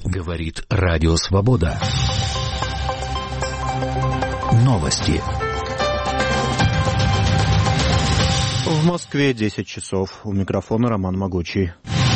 Говорит Радио Свобода. Новости. В Москве 10 часов. У микрофона Роман Могучий.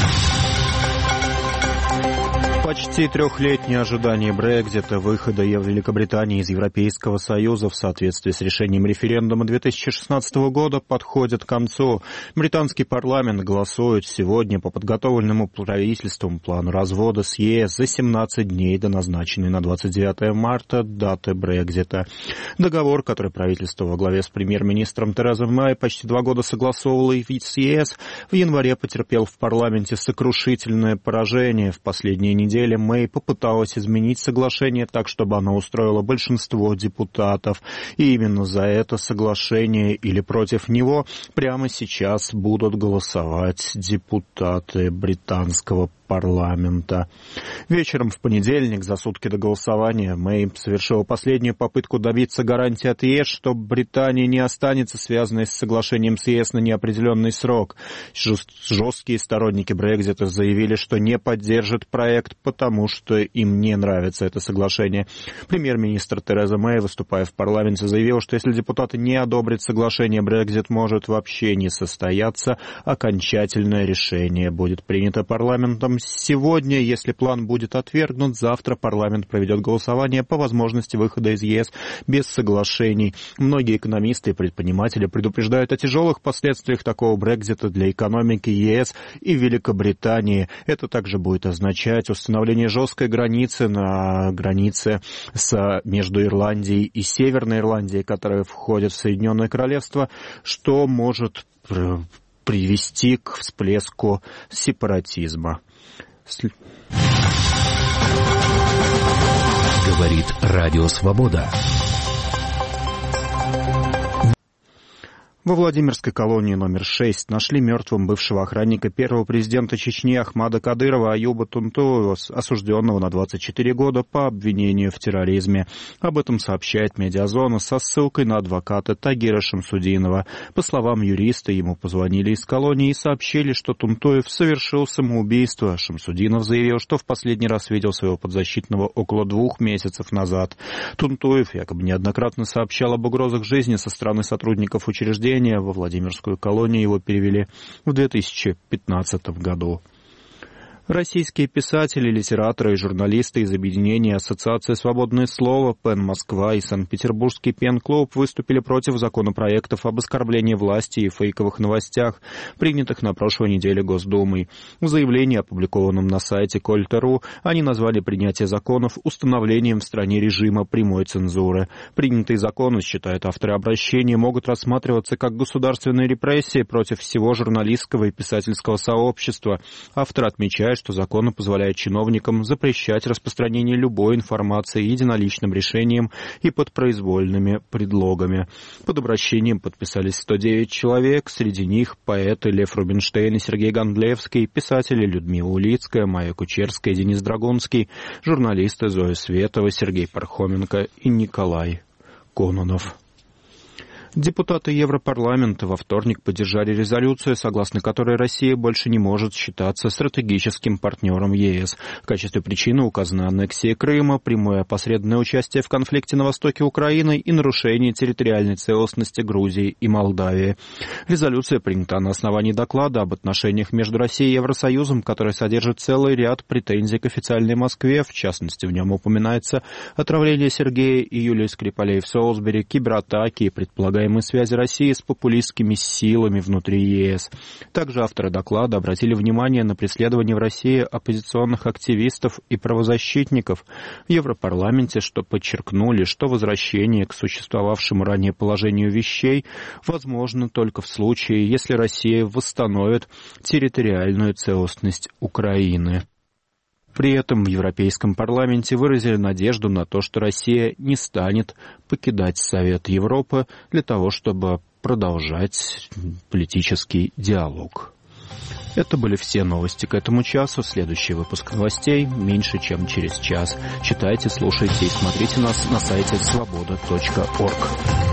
Почти трехлетнее ожидание Брексита, выхода Великобритании из Европейского Союза в соответствии с решением референдума 2016 года подходит к концу. Британский парламент голосует сегодня по подготовленному правительством плану развода с ЕС за 17 дней до назначенной на 29 марта даты Брексита. Договор, который правительство во главе с премьер-министром Терезой Мэй почти 2 года согласовывало с ЕС, в январе потерпел в парламенте сокрушительное поражение. В последние недели Мэй попыталась изменить соглашение так, чтобы оно устроило большинство депутатов. И именно за это соглашение или против него прямо сейчас будут голосовать депутаты британского парламента. Вечером в понедельник, за сутки до голосования, Мэй совершила последнюю попытку добиться гарантии от ЕС, что Британия не останется связанной с соглашением с ЕС на неопределенный срок. Жесткие сторонники Брексита заявили, что не поддержат проект, потому что им не нравится это соглашение. Премьер-министр Тереза Мэй, выступая в парламенте, заявила, что если депутаты не одобрят соглашение, Брексит может вообще не состояться. Окончательное решение будет принято парламентом сегодня. Если план будет отвергнут, завтра парламент проведет голосование по возможности выхода из ЕС без соглашений. Многие экономисты и предприниматели предупреждают о тяжелых последствиях такого Брексита для экономики ЕС и Великобритании. Это также будет означать установление жесткой границы на границе между Ирландией и Северной Ирландией, которая входит в Соединенное Королевство, что может привести к всплеску сепаратизма. Говорит Радио Свобода. Во Владимирской колонии номер 6 нашли мертвым бывшего охранника первого президента Чечни Ахмада Кадырова Аюба Тунтоева, осужденного на 24 года по обвинению в терроризме. Об этом сообщает Медиазона со ссылкой на адвоката Тагира Шамсудинова. По словам юриста, ему позвонили из колонии и сообщили, что Тунтоев совершил самоубийство. Шамсудинов заявил, что в последний раз видел своего подзащитного около 2 месяцев назад. Тунтоев якобы неоднократно сообщал об угрозах жизни со стороны сотрудников учреждения. Во Владимирскую колонию его перевели в 2015 году. Российские писатели, литераторы и журналисты из объединения Ассоциации «Свободное слово», ПЕН Москва и Санкт-Петербургский Пен-клуб выступили против законопроектов об оскорблении власти и фейковых новостях, принятых на прошлой неделе Госдумой. В заявлении, опубликованном на сайте Кольта.ру, они назвали принятие законов установлением в стране режима прямой цензуры. Принятые законы, считают авторы обращения, могут рассматриваться как государственные репрессии против всего журналистского и писательского сообщества. Автор отмечает, что законы позволяют чиновникам запрещать распространение любой информации единоличным решением и под произвольными предлогами. Под обращением подписались 109 человек, среди них поэты Лев Рубинштейн и Сергей Гондлевский, писатели Людмила Улицкая, Майя Кучерская, Денис Драгунский, журналисты Зоя Светова, Сергей Пархоменко и Николай Кононов. Депутаты Европарламента во вторник поддержали резолюцию, согласно которой Россия больше не может считаться стратегическим партнером ЕС. В качестве причины указаны аннексия Крыма, прямое опосредованное участие в конфликте на востоке Украины и нарушение территориальной целостности Грузии и Молдавии. Резолюция принята на основании доклада об отношениях между Россией и Евросоюзом, который содержит целый ряд претензий к официальной Москве. В частности, в нем упоминается отравление Сергея и Юлии Скрипалей в Солсбери, кибератаки и предполагаемые связи России с популистскими силами внутри ЕС. Также авторы доклада обратили внимание на преследование в России оппозиционных активистов и правозащитников. В Европарламенте, что подчеркнули, что возвращение к существовавшему ранее положению вещей возможно только в случае, если Россия восстановит территориальную целостность Украины. При этом в Европейском парламенте выразили надежду на то, что Россия не станет покидать Совет Европы для того, чтобы продолжать политический диалог. Это были все новости к этому часу. Следующий выпуск новостей меньше, чем через час. Читайте, слушайте и смотрите нас на сайте svoboda.org.